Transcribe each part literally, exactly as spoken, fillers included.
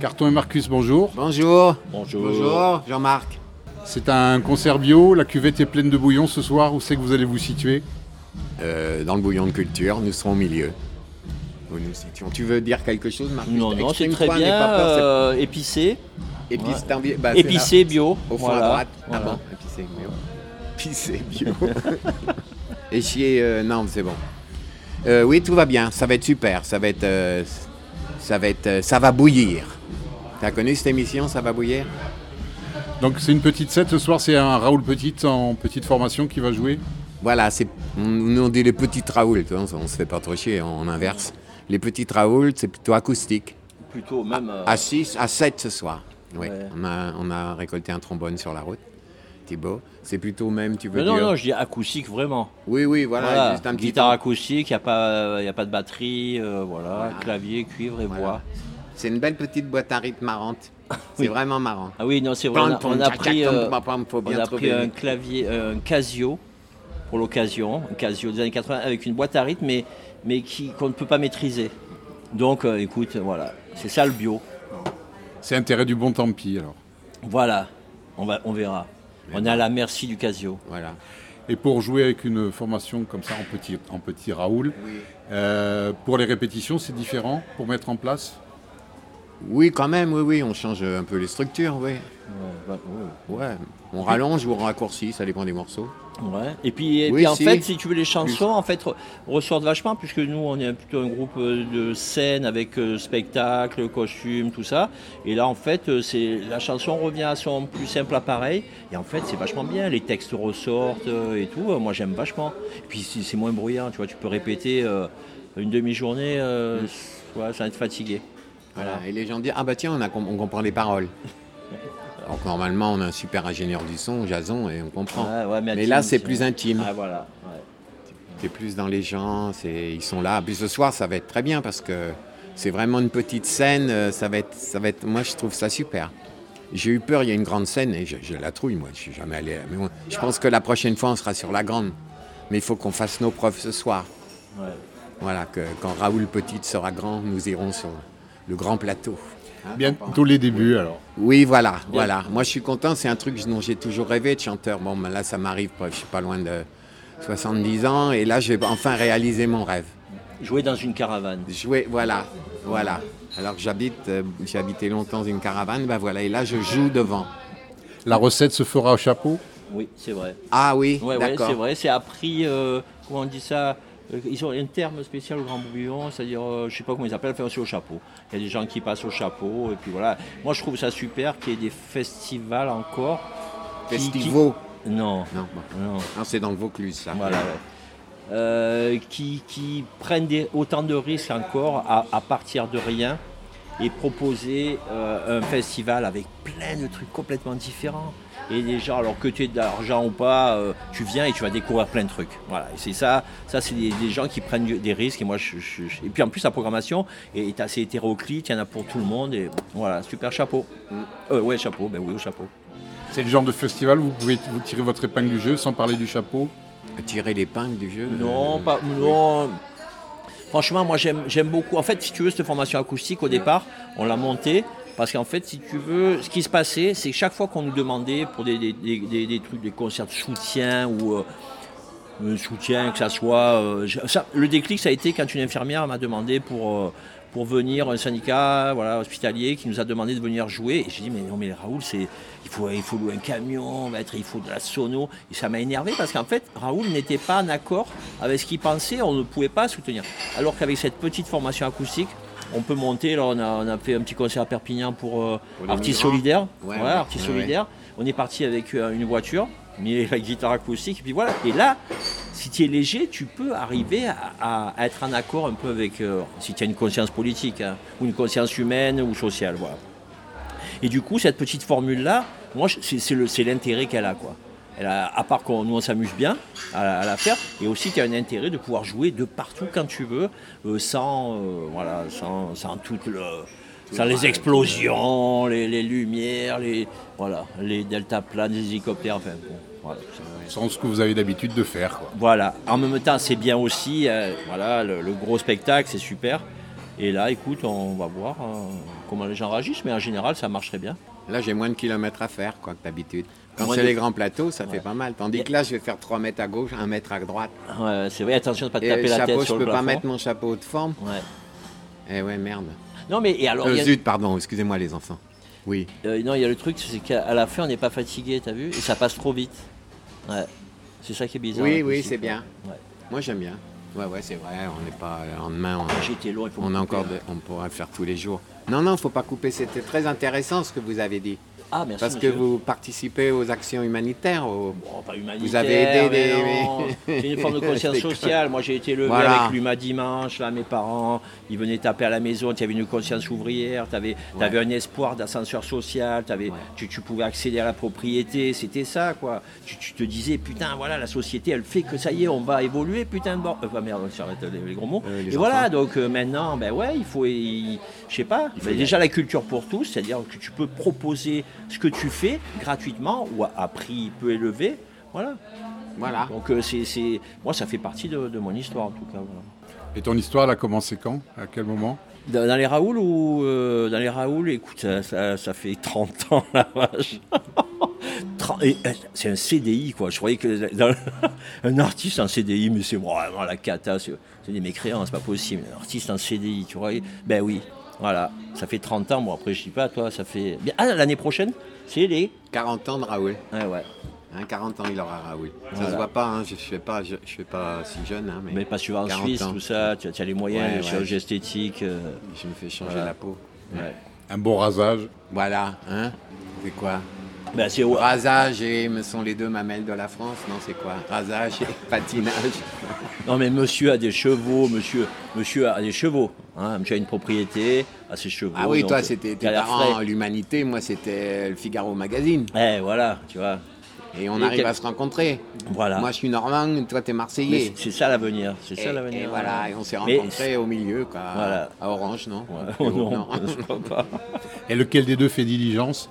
Carton et Marcus, bonjour. Bonjour. Bonjour. Bonjour, Jean-Marc. C'est un concert bio, la cuvette est pleine de bouillon ce soir. Où c'est que vous allez vous situer? Euh, dans le bouillon de culture, nous serons au milieu. Où nous situons. Tu veux dire quelque chose, Marcus? Non, non, c'est très Exprime-toi, n'aie bien, pas peur, c'est- euh, épicé, Épice, ouais. t'as envie- bah, c'est épicé là, bio. au fond voilà, à droite. voilà. Ah bon, épicé bio. Épicé bio. Et chier, euh, non, c'est bon. Euh, oui, tout va bien. Ça va être super. Ça va être, euh, ça va être, euh, ça va bouillir. T'as connu cette émission, Ça va bouillir? Donc c'est une petite set ce soir, c'est un Raoul Petit en petite formation qui va jouer. Voilà, c'est, on, nous on dit les petites Raoul, tu vois, on, on se fait pas trop chier, on, on inverse. Les petites Raoul, c'est plutôt acoustique. Plutôt même. euh, À six, à sept ce soir. Oui, Ouais. on, a, on a récolté un trombone sur la route. Thibaut, c'est plutôt même, tu veux Non, non, dire... non, je dis acoustique vraiment. Oui, oui, voilà, Voilà, juste un petit guitare ton. acoustique, il n'y a, pas- y a pas de batterie, euh, voilà, Voilà. clavier, cuivre et Voilà. voix. C'est une belle petite boîte à rythme marrante. C'est Oui. vraiment marrant. Ah oui, non, c'est vrai, on a, on a pris, euh, faut on bien a trouver. pris un clavier, euh, un Casio pour l'occasion, un Casio des années quatre-vingts avec une boîte à rythme, mais, mais qui, qu'on ne peut pas maîtriser. Donc, euh, écoute, voilà, c'est ça le bio. C'est intérêt du bon tant pis alors. Voilà, on, va, on verra. On est à la merci du Casio. Voilà. Et pour jouer avec une formation comme ça en petit, en petit Raoul, Oui. euh, pour les répétitions c'est différent pour mettre en place? Oui, quand même, oui, oui, on change un peu les structures, oui. Ouais, bah, ouais. Ouais, on rallonge ou on raccourcit, ça dépend des morceaux. Ouais. Et puis, et Oui, puis en si. fait, si tu veux, les chansons en fait re- ressortent vachement, puisque nous, on est plutôt un groupe euh, de scène avec euh, spectacle, costume, tout ça. Et là, en fait, euh, c'est la chanson revient à son plus simple appareil. Et en fait, c'est vachement bien. Les textes ressortent euh, et tout. Euh, Moi, j'aime vachement. Et puis, c'est c'est moins bruyant. Tu vois, tu peux répéter euh, une demi-journée euh, ouais, sans être fatigué. Voilà. Et les gens disent, ah bah tiens, on, a, com- on comprend les paroles. Donc normalement, on a un super ingénieur du son, Jason, et on comprend. Ouais, ouais, Mais intime, là, c'est plus intime. Ah, voilà. Ouais. C'est plus dans les gens, c'est, ils sont là. Puis ce soir, ça va être très bien parce que c'est vraiment une petite scène. euh, Ça va être, ça va être, moi, je trouve ça super. J'ai eu peur, il y a une grande scène et je, je la trouille, moi. Je suis jamais allé. Mais bon, je pense que la prochaine fois, on sera sur la grande. Mais il faut qu'on fasse nos preuves ce soir. Ouais. Voilà, que quand Raoul Petit sera grand, nous irons sur le grand plateau. Hein, Bientôt les débuts alors. Oui, voilà, voilà. Moi, je suis content. C'est un truc dont j'ai toujours rêvé de chanteur. Bon, ben là, ça m'arrive. Je suis pas loin de soixante-dix ans, et là, je vais enfin réaliser mon rêve. Jouer dans une caravane. Jouer, voilà, voilà. Alors que j'habite, euh, j'ai habité longtemps dans une caravane, ben voilà. Et là, je joue devant. La recette se fera au chapeau? Oui, c'est vrai. Ah oui, Ouais, ouais, d'accord. c'est vrai, c'est appris, euh, comment on dit ça, euh, ils ont un terme spécial au Grand Bouillon, c'est-à-dire, euh, je sais pas comment ils appellent, enfin, c'est au chapeau. Il y a des gens qui passent au chapeau, et puis voilà. Moi, je trouve ça super qu'il y ait des festivals encore. qui- Festivaux. qui- Non, Non, bon. non, Non, c'est dans le Vaucluse, ça. voilà, ouais. Euh, qui, qui prennent des, autant de risques encore à, à partir de rien et proposer euh, un festival avec plein de trucs complètement différents. Et les gens, alors que tu aies de l'argent ou pas, euh, tu viens et tu vas découvrir plein de trucs. Voilà, et c'est ça, ça c'est des, des gens qui prennent du- des risques. Et moi, je, je- je- et puis en plus la programmation est, est assez hétéroclite, il y en a pour tout le monde. Et voilà, super chapeau. Euh, ouais, chapeau, ben oui, au chapeau. C'est le genre de festival où vous pouvez vous tirer votre épingle du jeu sans parler du chapeau? Tirer l'épingle du jeu. Non, euh, pas. Non. Franchement, moi j'aime, j'aime beaucoup. En fait, si tu veux, cette formation acoustique, au départ, on l'a montée parce qu'en fait, si tu veux, ce qui se passait, c'est que chaque fois qu'on nous demandait pour des, des, des- des- des trucs, des concerts de soutien ou euh, un soutien, que ça soit. euh, je- ça- le déclic, ça a été quand une infirmière m'a demandé pour. euh, pour venir, un syndicat voilà, hospitalier qui nous a demandé de venir jouer. Et j'ai dit, mais non, mais Raoul, c'est, il, faut, il faut louer un camion, mettre, il faut de la sono. Et ça m'a énervé parce qu'en fait, Raoul n'était pas en accord avec ce qu'il pensait, on ne pouvait pas soutenir. Alors qu'avec cette petite formation acoustique, on peut monter. Là, on a, on a fait un petit concert à Perpignan pour euh, Pour les Artistes migrants. Solidaires. Ouais, Voilà, ouais, Artistes ouais, Solidaires. On est parti avec euh, une voiture, mais la guitare acoustique, et puis voilà. Et là, si tu es léger, tu peux arriver à, à être en accord un peu avec, euh, si tu as une conscience politique, hein, ou une conscience humaine ou sociale, voilà. Et du coup, cette petite formule-là, moi, je- c'est, c'est, le, c'est l'intérêt qu'elle a, quoi. Elle a, à part qu'on nous on s'amuse bien à, à la faire, et aussi tu as un intérêt de pouvoir jouer de partout quand tu veux, euh, sans, euh, voilà, sans, sans toute le, sans les explosions, les, les lumières, les, voilà, les deltaplanes, les hélicoptères, enfin bon, voilà. Sans ce que vous avez d'habitude de faire, quoi. Voilà. En même temps, c'est bien aussi, euh, voilà, le, le gros spectacle, c'est super. Et là, écoute, on va voir euh, comment les gens réagissent, mais en général, ça marche très bien. Là, j'ai moins de kilomètres à faire quoi, que d'habitude. Quand Moins c'est de- les grands plateaux, ça Ouais. fait pas mal. Tandis que là, je vais faire trois mètres à gauche, un mètre à droite. Ouais, c'est vrai, attention de ne pas te Et taper le la chapeau, tête je sur peux le pas plafond. mettre mon chapeau de forme. Ouais. Eh ouais, merde. Non, mais et alors, Euh, il y a- zut, pardon, excusez-moi les enfants. Oui. euh, non, il y a le truc, c'est qu'à la fin, on n'est pas fatigué, t'as vu, et ça passe trop vite. Ouais. C'est ça qui est bizarre. Oui, là, oui, aussi, c'est quoi. bien. Ouais. Moi, j'aime bien. Ouais, ouais, c'est vrai, on n'est pas le lendemain. On... J'ai été long, il faut On me a couper, encore, là. de- on pourra le faire tous les jours. Non, non, faut pas couper. C'était très intéressant ce que vous avez dit, Ah, merci. parce que monsieur. vous participez aux actions humanitaires. Au... Bon, pas humanitaire, Vous avez aidé mais des- non. C'est une forme de conscience Des- sociale. Moi, j'ai été levé Voilà. avec l'U M A dimanche. Là, mes parents, ils venaient taper à la maison. Tu avais une conscience ouvrière. Tu avais, Ouais. un espoir d'ascenseur social. T'avais- Ouais. tu, tu pouvais accéder à la propriété. C'était ça, quoi. Tu, tu te disais, putain, voilà, la société, elle fait que ça y est, on va évoluer, putain de bord. Euh, bah, merde, j'arrête les, les gros mots. Euh, les Et voilà, enfants. donc euh, maintenant, ben ouais, il faut, il- je sais pas, faut ben, y déjà la culture pour tous, c'est-à-dire que tu peux proposer ce que tu fais gratuitement ou à, à prix peu élevé, voilà. Voilà. Donc euh, c'est, c'est- moi ça fait partie de, de mon histoire en tout cas. Voilà. Et ton histoire, elle a commencé quand? À quel moment? Dans, dans les Raoul ou euh, dans les Raoul, écoute, ça, ça- ça fait trente ans la vache. trente et, euh, c'est un C D I quoi. Je croyais que dans- un artiste en C D I, mais c'est vraiment la cata. C'est, c'est des mécréants, c'est pas possible. Un artiste en C D I, tu vois. Ben oui, voilà. Ça fait trente ans. Bon après je dis pas, toi, ça fait. Bien. Ah l'année prochaine, c'est les. quarante ans de Raoul. Ouais ouais. Hein, quarante ans, il aura Raoul. Ça Voilà. se voit pas, hein, je ne fais pas, je, je fais pas si jeune, hein, mais, Mais parce que tu vas en quarante Suisse, ans. tout ça, tu as, tu as les moyens, Ouais, les ouais. chirurgie esthétique. euh, je me fais changer Voilà. la peau. ouais. Un bon rasage. Voilà, hein. C'est quoi? Ben, c'est au- Rasage et me sont les deux mamelles de la France. Non, c'est quoi? Rasage et patinage. Non mais monsieur a des chevaux, monsieur, monsieur a des chevaux. Hein, monsieur a une propriété, a ses chevaux. Ah oui, donc, toi, euh, c'était il tes a l'air parents, frais. l'humanité. Moi, c'était le Figaro Magazine. Eh voilà, tu vois. Et on Et arrive quel- à se rencontrer. Voilà. Moi, je suis normand, toi, t'es Mais marseillais. c'est c'est ça l'avenir, c'est Et, ça l'avenir. et voilà, et on s'est Mais- rencontrés au milieu, quoi. Voilà. À Orange, non? Ouais, Plus haut, non, je crois pas. Et lequel des deux fait diligence?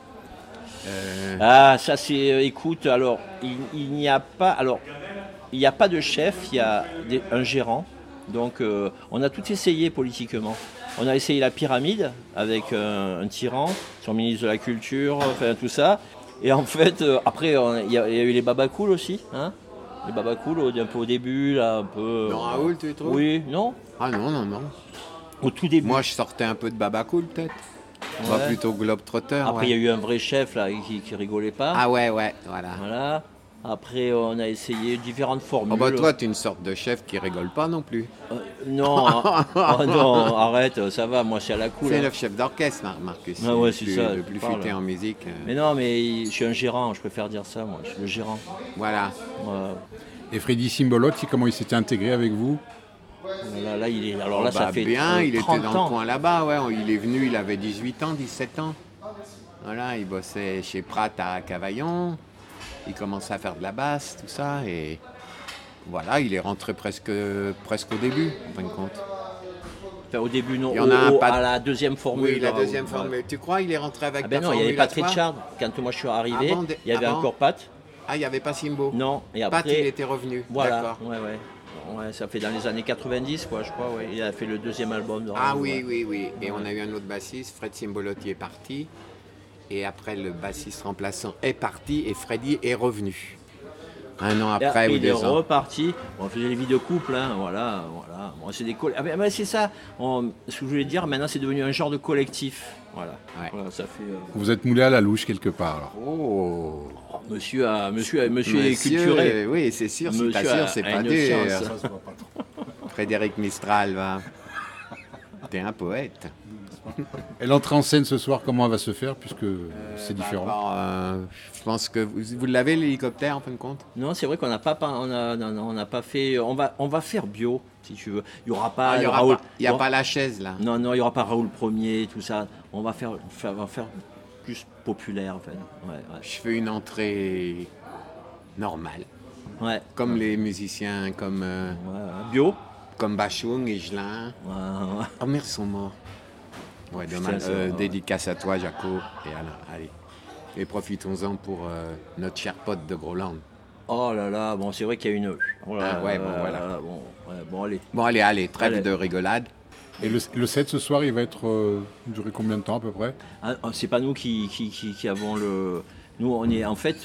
Euh, Ah, ça c'est. euh, écoute, alors, il, il n'y a pas. Alors, il n'y a pas de chef, il y a des- un gérant. Donc, euh, on a tout essayé politiquement. On a essayé la pyramide avec euh, un tyran, son ministre de la Culture, enfin tout ça. Et en fait, euh, après, on- il y, a il y a eu les babacools aussi. Hein, les babacools, au- un peu au début, là, un peu. Dans Raoul, tu trouves? Oui, non. Ah non, non, non. Au tout début. Moi, je sortais un peu de Babacool, peut-être. Pas Ouais. plutôt Globetrotter. Après, il ouais. y a eu un vrai chef là qui, qui rigolait pas. Ah ouais, ouais, voilà. Voilà. Après, on a essayé différentes formules. Oh bah toi, tu es une sorte de chef qui rigole pas non plus. Euh, non, hein. Oh non, arrête, ça va, moi c'est à la cool. C'est hein. le chef d'orchestre, Mar- Marcus. Ah ouais, c'est le plus, ça, le je plus parle. futé en musique. euh, Mais non, mais il- je suis un gérant, je préfère dire ça, moi, je suis le gérant. Voilà. Voilà. Et Freddy Simbolotti, comment il s'était intégré avec vous? Là, là, il est, alors là, Oh, ça bah, fait bien, euh, il était trente dans le ans. coin là-bas, ouais. Il est venu, il avait dix-huit ans, dix-sept ans. Voilà, il bossait chez Pratt à Cavaillon. Il commençait à faire de la basse, tout ça, et voilà, il est rentré presque, presque au début, en fin de compte. Enfin, au début, non, Il y en au- a un au- pas- à la deuxième formule. Oui, la là, deuxième ouais. formule. Tu crois il est rentré avec Ah ben ta non, il n'y avait formule pas à toi? Richard. Quand moi je suis arrivé, Avant de- il y avait avant encore Pat. Ah, il n'y avait pas Simbo. Non, et Pat, après. il était revenu. Voilà, D'accord. ouais, ouais. Ouais, ça fait dans les années quatre-vingt-dix, quoi, je crois. Ouais. Il a fait le deuxième album. de Ah Raoul, oui, ouais. oui, oui. Et Ouais. on a eu un autre bassiste, Fred Simbolotti est parti. Et après, le bassiste remplaçant est parti et Freddy est revenu. Un an Et après ou il est deux ans. reparti. Bon, on faisait les vidéos couple, hein, voilà, voilà. Bon, c'est des coll- ah ben, ben, c'est ça. On- ce que je voulais dire, maintenant, c'est devenu un genre de collectif. Voilà. Ouais. Voilà, ça fait. euh, Vous êtes moulé à la louche quelque part alors. Oh oh, monsieur, a, monsieur, a- monsieur, est Monsieur, culturé. euh, Oui, c'est sûr, si Monsieur t'as sûr, a- c'est a pas une dur. science. Frédéric Mistral, va. T'es un poète. Et l'entrée en scène ce soir, comment elle va se faire puisque c'est Bah, différent? alors, euh, je pense que vous, vous l'avez l'hélicoptère en fin de compte. Non, c'est vrai qu'on n'a pas, pas- on a, non, non, on n'a pas fait. On va, on va faire bio, si tu veux. Il y aura pas. Ah, il n'y Raoul- a, il y aura- pas la chaise là. Non, non, il n'y aura pas Raoul Premier, tout ça. On va faire, faire, on va faire plus populaire, en fait. Ouais, ouais. Je fais une entrée normale. Ouais. Comme les musiciens, comme, euh, Ouais, bio. comme Bachung et Gelin. Ouais, ouais. Oh merde, ils sont morts. Ouais, Putain, dommage. c'est Euh, vrai. dédicace à toi, Jaco. Et Alain, allez. Et profitons-en pour euh, notre cher pote de Groland. Oh là là, bon, c'est vrai qu'il y a une. Oh là Ah ouais, là bon, là voilà. là, bon, ouais, bon, allez. Bon, allez, allez, trêve Allez. de rigolade. Et le, le set ce soir, il va être euh, durer combien de temps à peu près? Ah, c'est pas nous qui, qui, qui, qui avons le. Nous, on est en fait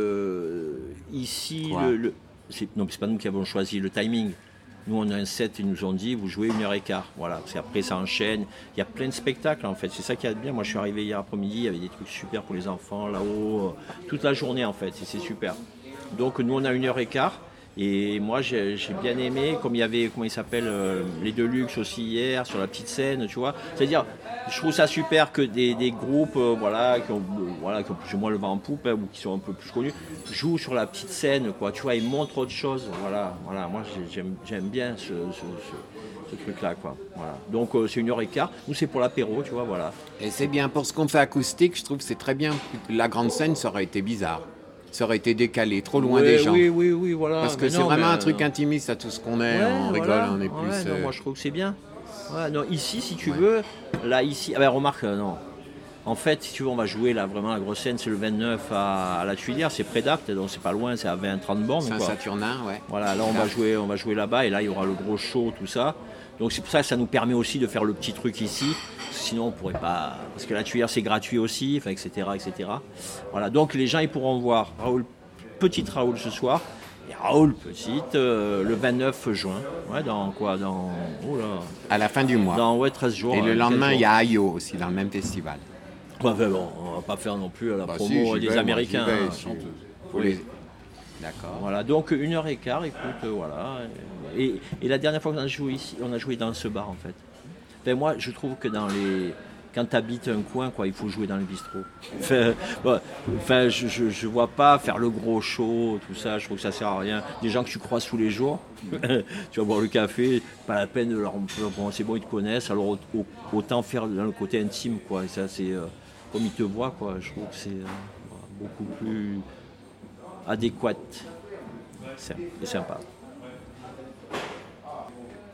euh, ici. Ouais. Le, le- c'est, non, c'est pas nous qui avons choisi le timing. Nous, on a un set, ils nous ont dit, vous jouez une heure et quart. Voilà, parce qu'après, ça enchaîne. Il y a plein de spectacles, en fait. C'est ça qui est bien. Moi, je suis arrivé hier après-midi, il y avait des trucs super pour les enfants, là-haut. euh, Toute la journée, en fait. Et c'est super. Donc, nous, on a une heure et quart. Et moi, j'ai, j'ai bien aimé, comme il y avait, comment il s'appelle, euh, les Deluxe aussi hier, sur la petite scène, tu vois. C'est-à-dire, je trouve ça super que des, des groupes, euh, voilà, qui ont, euh, voilà, qui ont plus ou moins le vent en poupe, hein, ou qui sont un peu plus connus, jouent sur la petite scène, quoi, tu vois, ils montrent autre chose. Voilà, voilà, moi, j'ai- j'aime, j'aime bien ce, ce, ce- ce truc-là, quoi. Voilà. Donc, euh, c'est une heure et quart. Nous, c'est pour l'apéro, tu vois, voilà. Et c'est bien, pour ce qu'on fait acoustique, je trouve que c'est très bien. La grande scène, ça aurait été bizarre. Ça aurait été décalé, trop loin Ouais, des gens. Oui, oui, oui, voilà. Parce que Mais c'est non, vraiment mais, un truc euh, intimiste à tout ce qu'on est, Ouais, on rigole, voilà. on est Ouais, plus... non, euh, moi je trouve que c'est bien. Ouais, non, ici, si tu Ouais. veux, là, ici, ah ben, remarque, euh, non. En fait, si tu veux, on va jouer là, vraiment la grosse scène, c'est le vingt-neuf à, à la Tuilière, c'est près d'Apt, donc c'est pas loin, c'est à vingt trente bornes. quoi. Saint-Saturnin, ouais. Voilà, là on va jouer, on va jouer là-bas et là il y aura le gros show, tout ça. Donc c'est pour ça que ça nous permet aussi de faire le petit truc ici. Sinon on pourrait pas, parce que la Tuilière c'est gratuit aussi, enfin, et cetera, et cetera. Voilà, donc les gens ils pourront voir Raoul, petite Raoul ce soir. Et Raoul Petite euh, le vingt-neuf juin. Ouais, dans quoi dans, oh là, À la fin du mois. dans ouais, treize jours. Et le euh, lendemain, quinze il y jours. a Ayo aussi, dans le même festival. Ouais, ben bon, on va pas faire non plus la Bah promo si, j'y des vais, moi, Américains. j'y vais, hein. si- chanteuse. Faut les- D'accord. Voilà, donc une heure et quart, écoute, euh, voilà. Et, et la dernière fois qu'on a joué ici, on a joué dans ce bar en fait. Ben, moi, je trouve que dans les. Quand tu habites un coin, quoi, il faut jouer dans le bistrot. Enfin, ouais, enfin, je, je, je vois pas faire le gros show, tout ça, je trouve que ça sert à rien. Des gens que tu croises tous les jours, tu vas boire le café, pas la peine de leur. Bon, c'est bon, ils te connaissent, alors au- au- autant faire dans le côté intime, quoi. Et ça, c'est. euh, comme ils te voient, quoi, je trouve que c'est euh, beaucoup plus adéquate. C'est c'est sympa.